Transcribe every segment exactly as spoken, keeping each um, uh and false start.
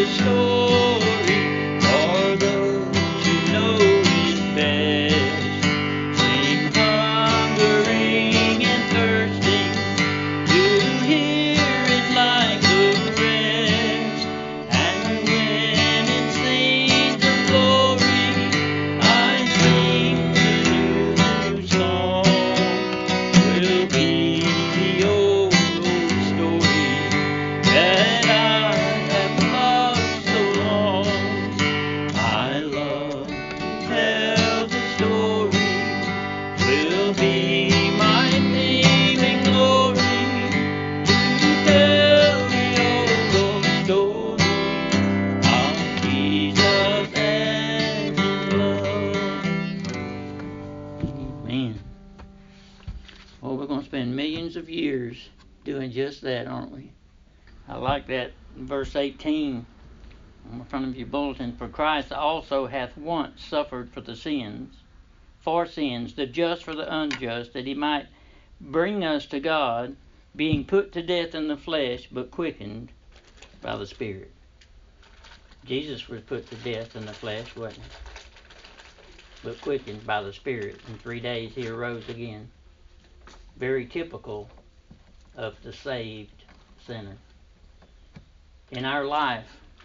Just that, aren't we? I like that verse eighteen on the front of your bulletin. For Christ also hath once suffered for the sins, for sins, the just for the unjust, that he might bring us to God, being put to death in the flesh, but quickened by the Spirit. Jesus was put to death in the flesh, wasn't he? But quickened by the Spirit. In three days he arose again. Very typical of the saved sinner. In our life,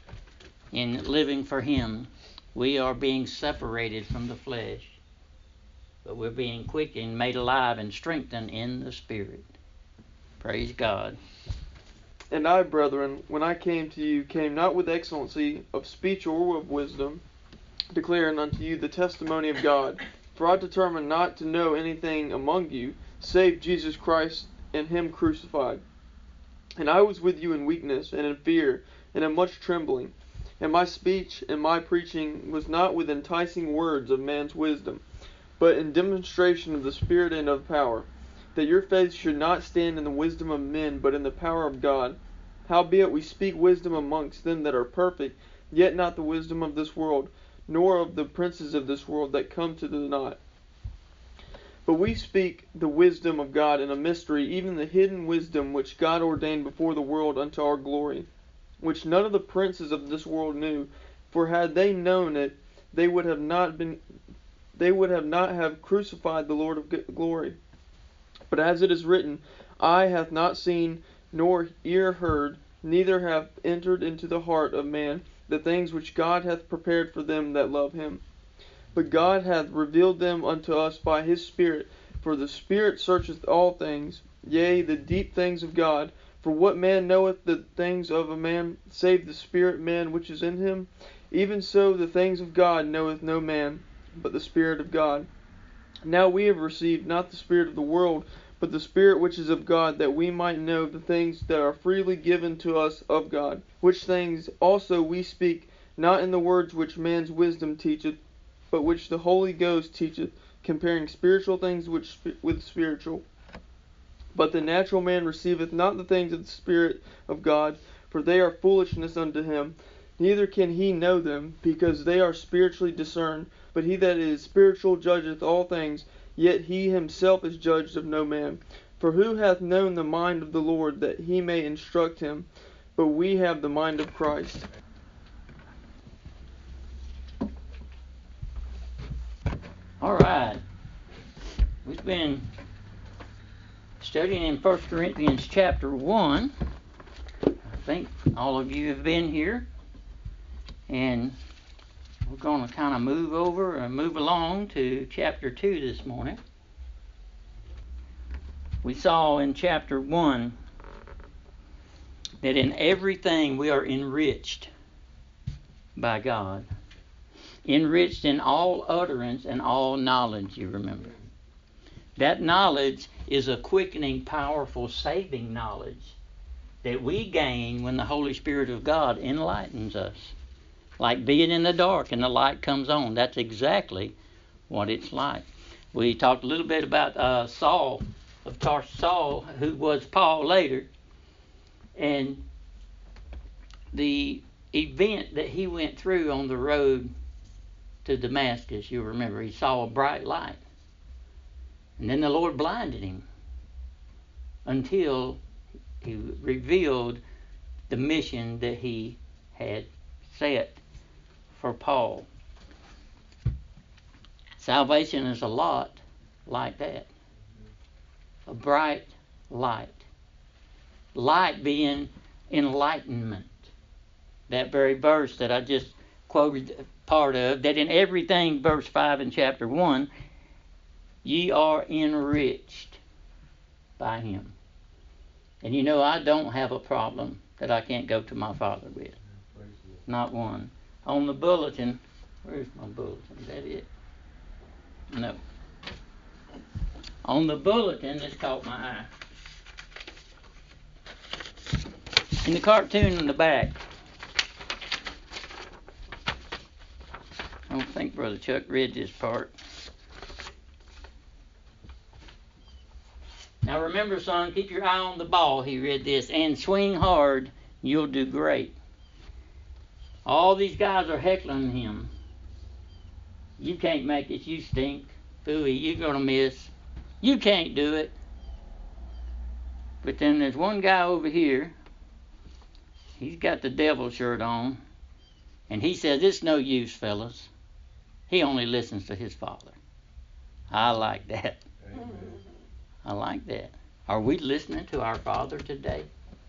in living for him, we are being separated from the flesh, but we're being quickened, made alive, and strengthened in the Spirit. Praise God. And I, brethren, when I came to you, came not with excellency of speech or of wisdom, declaring unto you the testimony of God. For I determined not to know anything among you, save Jesus Christ and him crucified. And I was with you in weakness, and in fear, and in much trembling. And my speech and my preaching was not with enticing words of man's wisdom, but in demonstration of the Spirit and of power, that your faith should not stand in the wisdom of men, but in the power of God. Howbeit we speak wisdom amongst them that are perfect, yet not the wisdom of this world, nor of the princes of this world that come to the naught. But we speak the wisdom of God in a mystery, even the hidden wisdom which God ordained before the world unto our glory, which none of the princes of this world knew. For had they known it, they would have not been, they would have not have crucified the Lord of glory. But as it is written, eye hath not seen, nor ear heard, neither hath entered into the heart of man the things which God hath prepared for them that love him. But God hath revealed them unto us by his Spirit. For the Spirit searcheth all things, yea, the deep things of God. For what man knoweth the things of a man, save the Spirit man which is in him? Even so the things of God knoweth no man, but the Spirit of God. Now we have received not the spirit of the world, but the Spirit which is of God, that we might know the things that are freely given to us of God. Which things also we speak, not in the words which man's wisdom teacheth, but which the Holy Ghost teacheth, comparing spiritual things which with spiritual. But the natural man receiveth not the things of the Spirit of God, for they are foolishness unto him, neither can he know them, because they are spiritually discerned. But he that is spiritual judgeth all things, yet he himself is judged of no man. For who hath known the mind of the Lord, that he may instruct him? But we have the mind of Christ. All right. We've been studying in First Corinthians chapter one. I think all of you have been here. And we're going to kind of move over and move along to chapter two this morning. We saw in chapter one that in everything we are enriched by God. Enriched in all utterance and all knowledge, you remember. That knowledge is a quickening, powerful, saving knowledge that we gain when the Holy Spirit of God enlightens us. Like being in the dark and the light comes on. That's exactly what it's like. We talked a little bit about uh, Saul, of Tarsus, Saul, who was Paul later, and the event that he went through on the road to Damascus. You remember, he saw a bright light. And then the Lord blinded him until he revealed the mission that he had set for Paul. Salvation is a lot like that. A bright light. Light being enlightenment. That very verse that I just quoted part of, that in everything, verse five in chapter one, ye are enriched by him. And you know, I don't have a problem that I can't go to my Father with. Not one. On the bulletin, where's my bulletin? Is that it? No. On the bulletin, this caught my eye. In the cartoon in the back, I don't think Brother Chuck read this part. Now remember, son, keep your eye on the ball, he read this, and swing hard, you'll do great. All these guys are heckling him. You can't make it, you stink. Phooey, you're going to miss. You can't do it. But then there's one guy over here, he's got the devil shirt on, and he says, it's no use, fellas. He only listens to his Father. I like that. Amen. I like that. Are we listening to our Father today?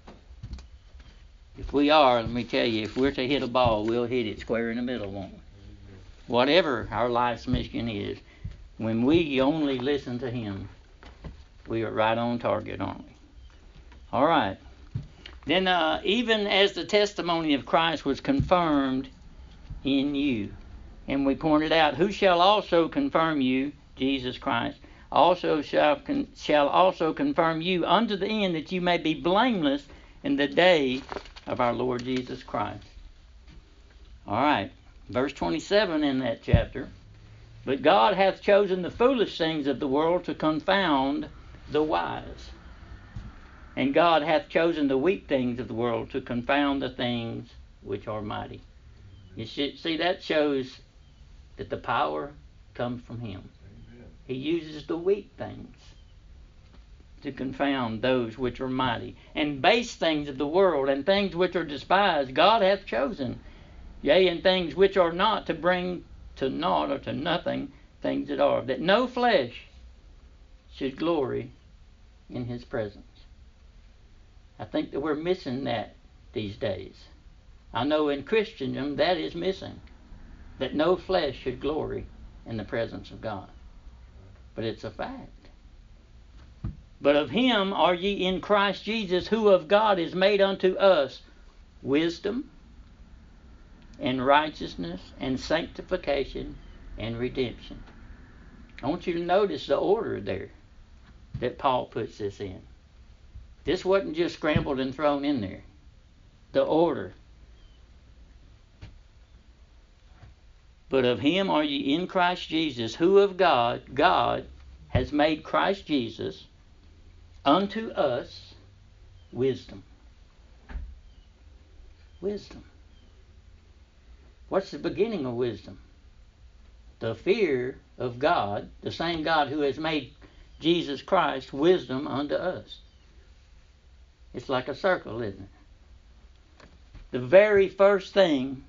If we are, let me tell you, if we're to hit a ball, we'll hit it square in the middle, won't we? Whatever our life's mission is, when we only listen to him, we are right on target, aren't we? All right. Then uh, even as the testimony of Christ was confirmed in you, and we pointed out, who shall also confirm you, Jesus Christ, also shall con- shall also confirm you unto the end, that you may be blameless in the day of our Lord Jesus Christ. All right, verse twenty-seven in that chapter. But God hath chosen the foolish things of the world to confound the wise. And God hath chosen the weak things of the world to confound the things which are mighty. You should see, that shows that the power comes from him. Amen. He uses the weak things to confound those which are mighty. And base things of the world and things which are despised, God hath chosen. Yea, and things which are not, to bring to naught or to nothing things that are, that no flesh should glory in his presence. I think that we're missing that these days. I know in Christendom that is missing, that no flesh should glory in the presence of God. But it's a fact. But of him are ye in Christ Jesus, who of God is made unto us wisdom and righteousness and sanctification and redemption. I want you to notice the order there that Paul puts this in. This wasn't just scrambled and thrown in there. The order. But of him are ye in Christ Jesus, who of God, God has made Christ Jesus unto us wisdom. Wisdom. What's the beginning of wisdom? The fear of God, the same God who has made Jesus Christ wisdom unto us. It's like a circle, isn't it? The very first thing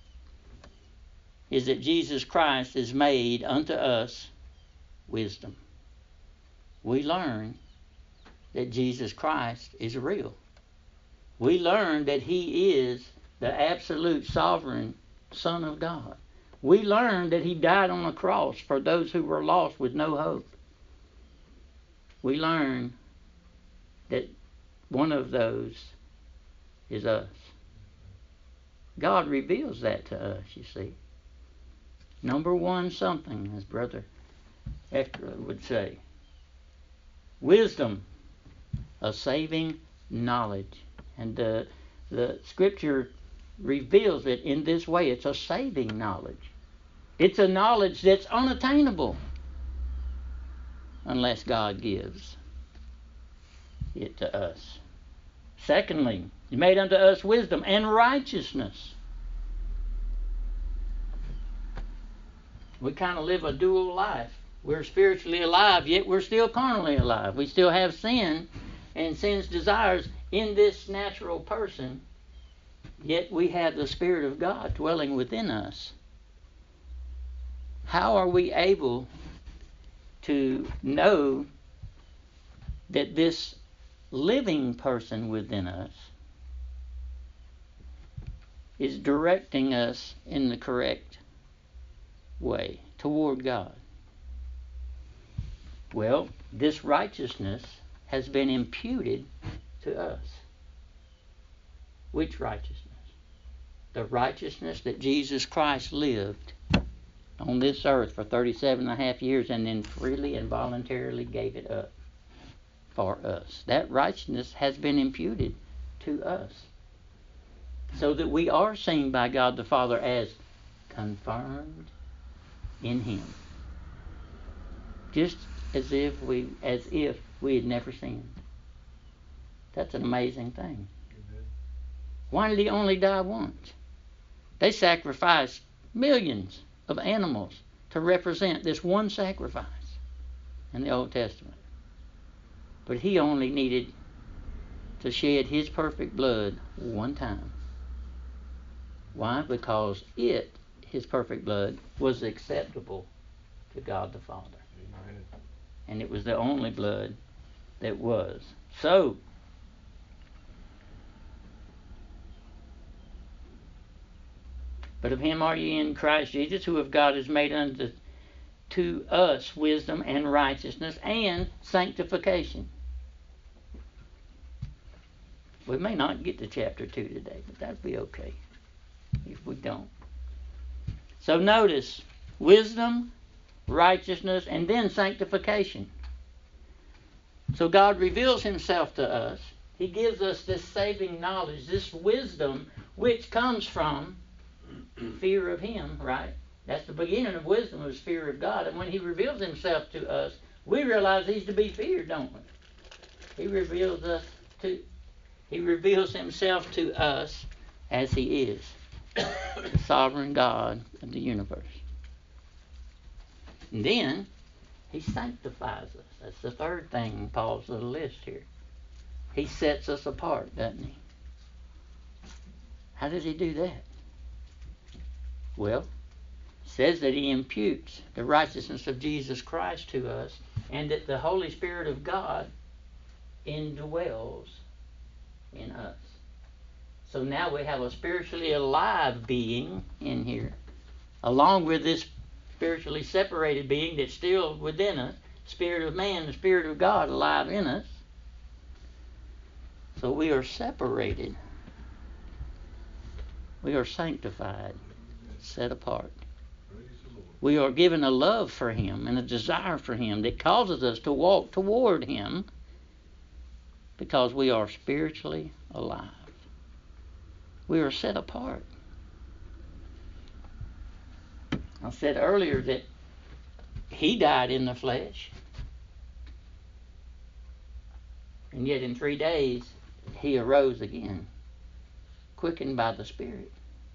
is that Jesus Christ is made unto us wisdom. We learn that Jesus Christ is real. We learn that he is the absolute sovereign Son of God. We learn that he died on the cross for those who were lost with no hope. We learn that one of those is us. God reveals that to us, you see. Number one something, as Brother Hector would say. Wisdom, a saving knowledge. And the, the Scripture reveals it in this way. It's a saving knowledge. It's a knowledge that's unattainable unless God gives it to us. Secondly, he made unto us wisdom and righteousness. We kind of live a dual life. We're spiritually alive, yet we're still carnally alive. We still have sin and sin's desires in this natural person. yet we have the Spirit of God dwelling within us. How are we able to know that this living person within us is directing us in the correct way toward God? Well, this righteousness has been imputed to us. Which righteousness? The righteousness that Jesus Christ lived on this earth for thirty-seven and a half years and then freely and voluntarily gave it up for us. That righteousness has been imputed to us, so that we are seen by God the Father as confirmed in Him, just as if we as if we had never sinned. That's an amazing thing. Why did He only die once? They sacrificed millions of animals to represent this one sacrifice in the Old Testament. But He only needed to shed His perfect blood one time. Why? Because it, His perfect blood, was acceptable to God the Father. Amen. And it was the only blood that was. So, but of Him are ye in Christ Jesus, who of God is made unto to us wisdom and righteousness and sanctification. We may not get to chapter two today, but that'd be okay if we don't. So notice, wisdom, righteousness, and then sanctification. So God reveals Himself to us. He gives us this saving knowledge, this wisdom, which comes from fear of Him, right? That's the beginning of wisdom, is fear of God. And when He reveals Himself to us, we realize He's to be feared, don't we? He reveals us to He reveals Himself to us as He is, the sovereign God of the universe. And then He sanctifies us. That's the third thing in Paul's little list here. He sets us apart, doesn't He? How does He do that? Well, it says that He imputes the righteousness of Jesus Christ to us, and that the Holy Spirit of God indwells in us. So now we have a spiritually alive being in here, along with this spiritually separated being that's still within us, Spirit of man, the Spirit of God alive in us. So we are separated. We are sanctified, set apart. We are given a love for Him and a desire for Him that causes us to walk toward Him, because we are spiritually alive. We are set apart. I said earlier that He died in the flesh, and yet in three days He arose again, quickened by the Spirit.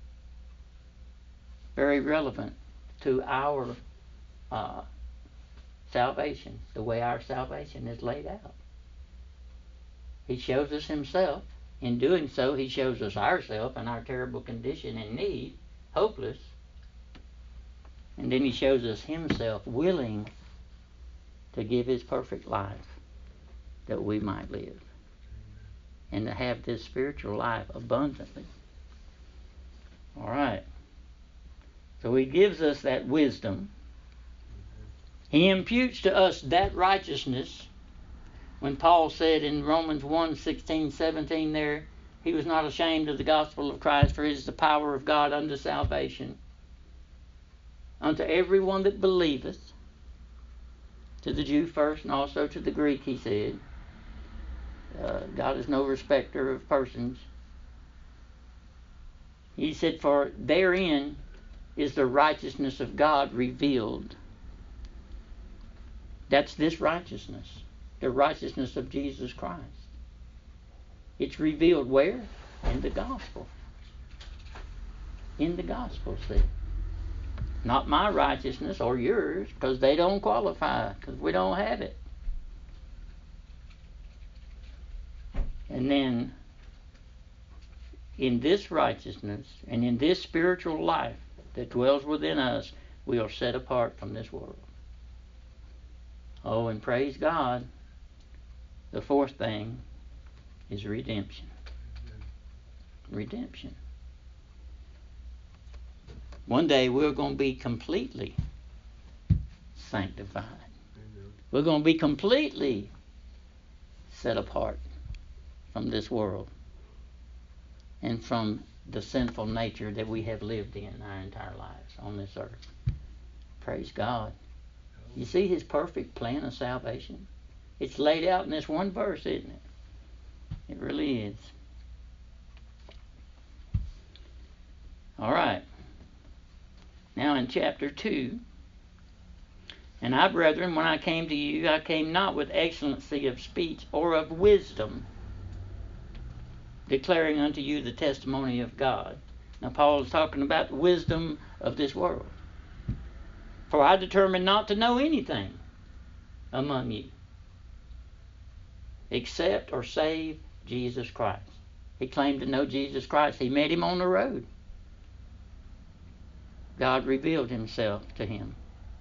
Very relevant to our uh, salvation, the way our salvation is laid out. He shows us Himself. In doing so, He shows us ourselves and our terrible condition and need, hopeless. And then He shows us Himself willing to give His perfect life that we might live, and to have this spiritual life abundantly. All right. So He gives us that wisdom. He imputes to us that righteousness. When Paul said in Romans one, sixteen, seventeen there, he was not ashamed of the gospel of Christ, for it is the power of God unto salvation, unto everyone that believeth, to the Jew first and also to the Greek, he said. Uh, God is no respecter of persons. He said, for therein is the righteousness of God revealed. That's this righteousness, the righteousness of Jesus Christ. It's revealed where? In the gospel. In the gospel, see. Not my righteousness or yours, because they don't qualify, because we don't have it. And then in this righteousness and in this spiritual life that dwells within us, we are set apart from this world. Oh, and praise God, the fourth thing is redemption. Redemption. One day we're going to be completely sanctified. We're going to be completely set apart from this world and from the sinful nature that we have lived in our entire lives on this earth. Praise God. You see His perfect plan of salvation? It's laid out in this one verse, isn't it? It really is. All right. Now in chapter two, and I, brethren, when I came to you, I came not with excellency of speech or of wisdom, declaring unto you the testimony of God. Now Paul is talking about the wisdom of this world. For I determined not to know anything among you except or save Jesus Christ. He claimed to know Jesus Christ. He met Him on the road. God revealed Himself to him.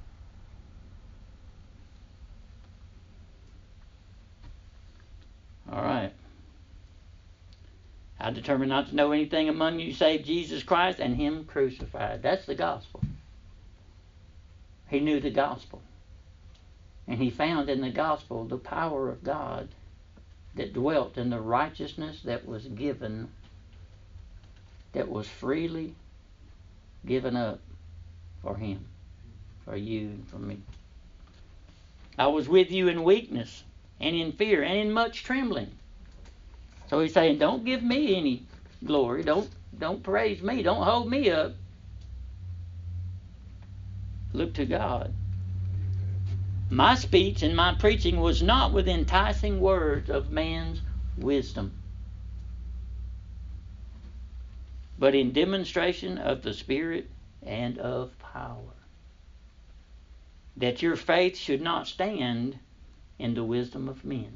All right. I determined not to know anything among you save Jesus Christ and Him crucified. That's the gospel. He knew the gospel. And he found in the gospel the power of God that dwelt in the righteousness that was given, that was freely given up for him, for you and for me. I was with you in weakness and in fear and in much trembling. So he's saying, don't give me any glory. Don't, don't praise me. Don't hold me up. Look to God. My speech and my preaching was not with enticing words of man's wisdom, but in demonstration of the Spirit and of power, that your faith should not stand in the wisdom of men,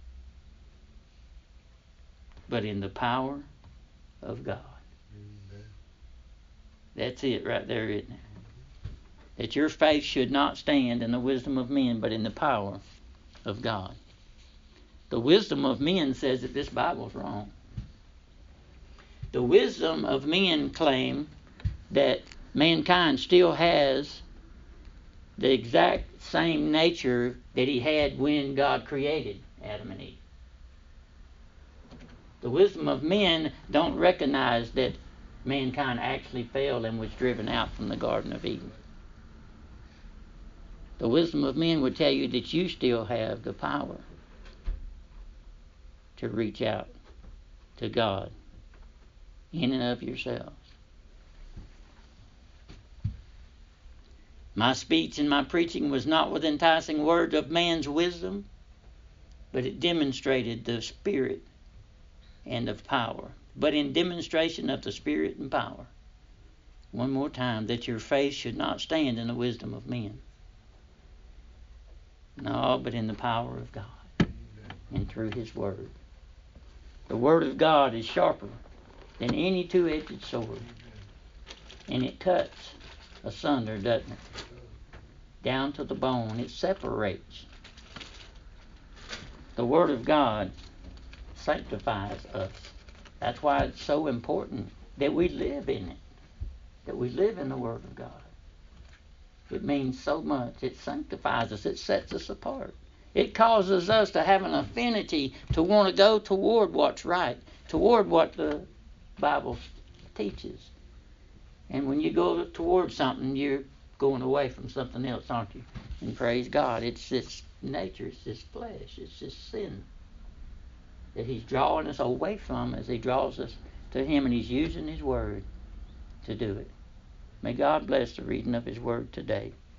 but in the power of God. Amen. That's it right there, isn't it? That your faith should not stand in the wisdom of men, but in the power of God. The wisdom of men says that this Bible's wrong. The wisdom of men claim that mankind still has the exact same nature that he had when God created Adam and Eve. The wisdom of men don't recognize that mankind actually fell and was driven out from the Garden of Eden. The wisdom of men would tell you that you still have the power to reach out to God in and of yourselves. My speech and my preaching was not with enticing words of man's wisdom, but it demonstrated the Spirit and of power. But in demonstration of the Spirit and power. One more time, that your faith should not stand in the wisdom of men. No, but in the power of God. And through His Word. The Word of God is sharper than any two-edged sword. And it cuts asunder, doesn't it? Down to the bone. It separates. The Word of God sanctifies us. That's why it's so important that we live in it. That we live in the Word of God. It means so much. It sanctifies us. It sets us apart. It causes us to have an affinity to want to go toward what's right, toward what the Bible teaches. And when you go toward something, you're going away from something else, aren't you? And praise God, it's this nature, it's this flesh, it's this sin that He's drawing us away from as He draws us to Him, and He's using His Word to do it. May God bless the reading of His Word today.